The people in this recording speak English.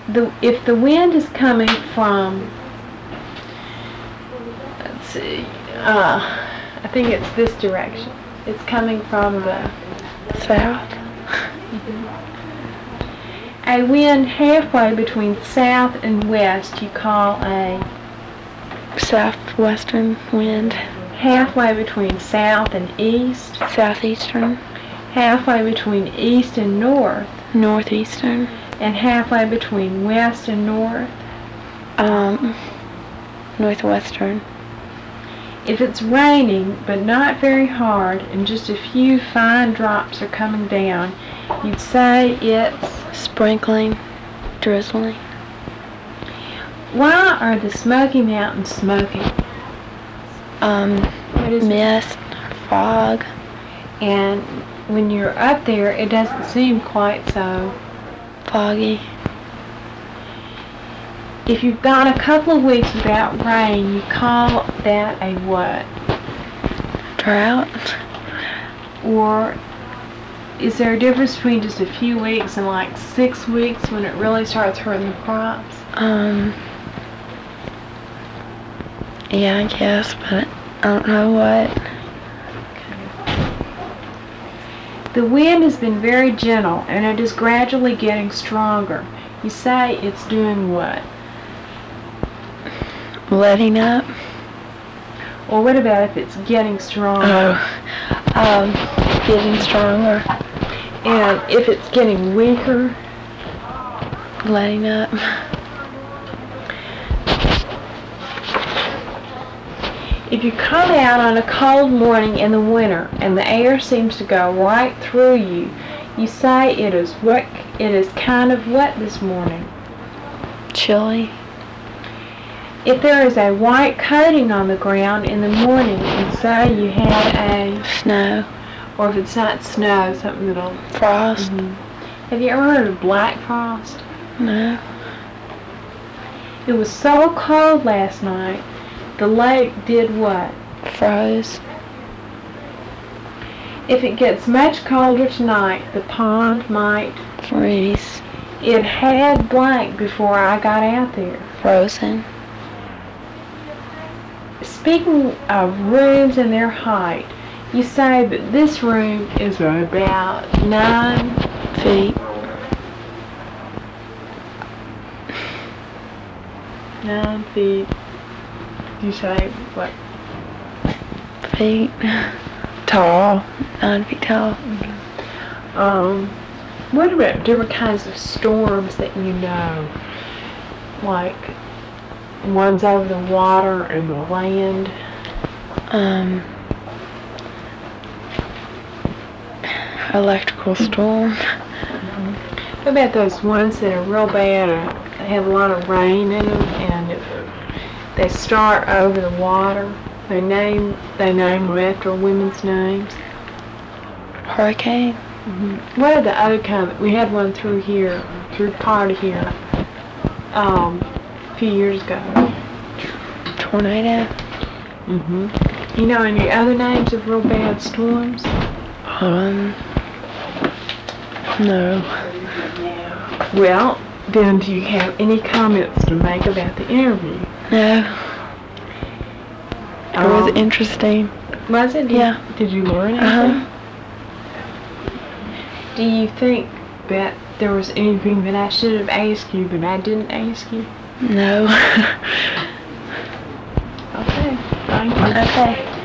if the wind is coming from, let's see, I think it's this direction. It's coming from the south. A wind halfway between south and west you call a southwestern wind. Halfway between south and east. Southeastern. Halfway between east and north. Northeastern. And halfway between west and north. Northwestern. If it's raining, but not very hard, and just a few fine drops are coming down, you'd say it's sprinkling, drizzling. Why are the Smoky Mountains smoky? Mist, fog. And when you're up there, it doesn't seem quite so foggy. If you've gone a couple of weeks without rain, you call that a what? Drought. Or is there a difference between just a few weeks and like 6 weeks when it really starts hurting the crops? Yeah, I guess, but I don't know what. The wind has been very gentle and it is gradually getting stronger. You say it's doing what? Letting up. Or what about if it's getting stronger? Getting stronger. And if it's getting weaker? Letting up. If you come out on a cold morning in the winter and the air seems to go right through you, you say it is kind of wet this morning. Chilly. If there is a white coating on the ground in the morning, you say you had a snow. Or if it's not snow, something that'll frost. Mm-hmm. Have you ever heard of black frost? No. It was so cold last night. The lake did what? Froze. If it gets much colder tonight, the pond might freeze. It had blank before I got out there. Frozen. Speaking of rooms and their height, you say that this room is about 9 feet. 9 feet. You say what? Feet. Tall. 9 feet tall. Mm-hmm. What about different kinds of storms that you know? Like ones over the water and the land? Electrical storm. Mm-hmm. What about those ones that are real bad they have a lot of rain in them and they start over the water? They name them after women's names. Hurricane. Mm-hmm. What are the other kind? We had one through part of here, a few years ago. Tornado. Mm-hmm. You know any other names of real bad storms? No. Well, then do you have any comments to make about the interview? No. It was interesting. Was it? Yeah. Did you learn anything? Do you think that there was anything that I should have asked you but I didn't ask you? No. Okay. Thank you. Okay.